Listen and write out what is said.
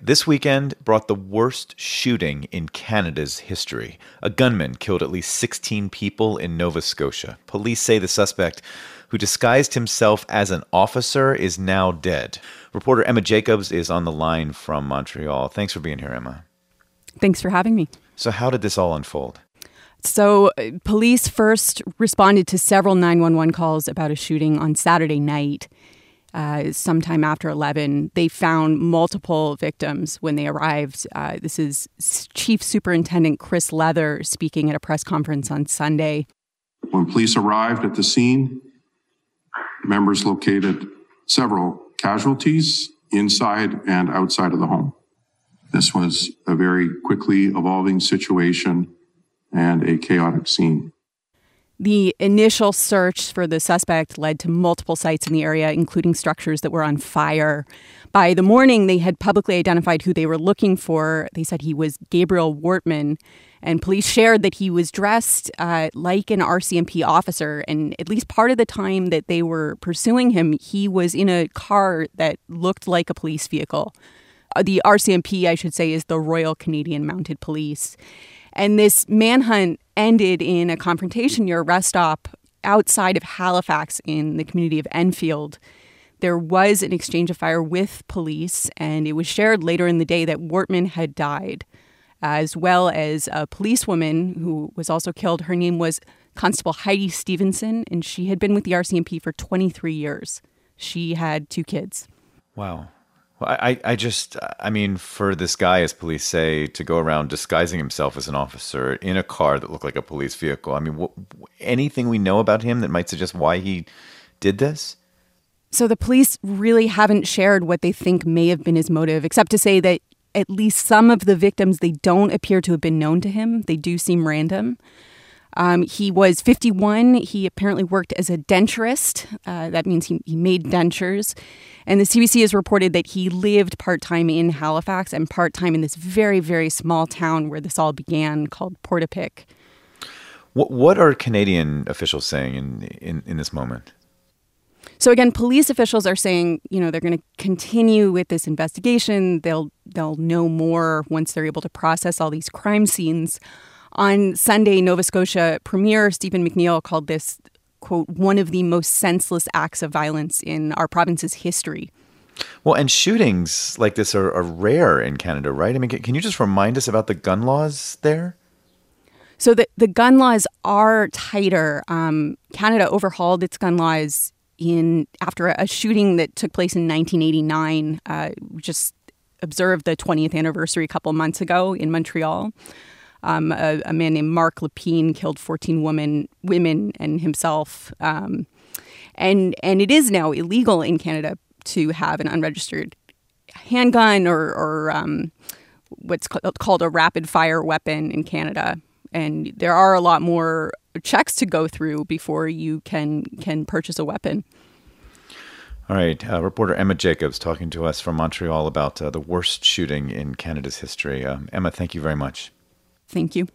This weekend brought the worst shooting in Canada's history. A gunman killed at least 16 people in Nova Scotia. Police say the suspect, who disguised himself as an officer, is now dead. Reporter Emma Jacobs is on the line from Montreal. Thanks for being here, Emma. Thanks for having me. So how did this all unfold? So police first responded to several 911 calls about a shooting on Saturday night. Sometime after 11, they found multiple victims when they arrived. This is Chief Superintendent Chris Leather speaking at a press conference on Sunday. When police arrived at the scene, members located several casualties inside and outside of the home. This was a very quickly evolving situation and a chaotic scene. The initial search for the suspect led to multiple sites in the area, including structures that were on fire. By the morning, they had publicly identified who they were looking for. They said he was Gabriel Wortman, and police shared that he was dressed like an RCMP officer. And at least part of the time that they were pursuing him, he was in a car that looked like a police vehicle. The RCMP, I should say, is the Royal Canadian Mounted Police. And this manhunt ended in a confrontation near a rest stop outside of Halifax in the community of Enfield. There was an exchange of fire with police, and it was shared later in the day that Wortman had died, as well as a policewoman who was also killed. Her name was Constable Heidi Stevenson, and she had been with the RCMP for 23 years. She had 2 kids. Wow. Well, I mean, for this guy, as police say, to go around disguising himself as an officer in a car that looked like a police vehicle, I mean, anything we know about him that might suggest why he did this? So the police really haven't shared what they think may have been his motive, except to say that at least some of the victims, they don't appear to have been known to him. They do seem random. He was 51. He apparently worked as a denturist. That means he made dentures. And the CBC has reported that he lived part-time in Halifax and part-time in this very, very small town where this all began called Portapique. What are Canadian officials saying in this moment? So again, police officials are saying, they're going to continue with this investigation. They'll know more once they're able to process all these crime scenes. On Sunday, Nova Scotia Premier Stephen McNeil called this, quote, one of the most senseless acts of violence in our province's history. Well, and shootings like this are rare in Canada, right? I mean, can you just remind us about the gun laws there? So the gun laws are tighter. Canada overhauled its gun laws after a shooting that took place in 1989. We just observed the 20th anniversary a couple months ago in Montreal. A man named Marc Lepine killed 14 women and himself. And it is now illegal in Canada to have an unregistered handgun or what's called a rapid fire weapon in Canada. And there are a lot more checks to go through before you can purchase a weapon. All right. Reporter Emma Jacobs talking to us from Montreal about the worst shooting in Canada's history. Emma, thank you very much. Thank you.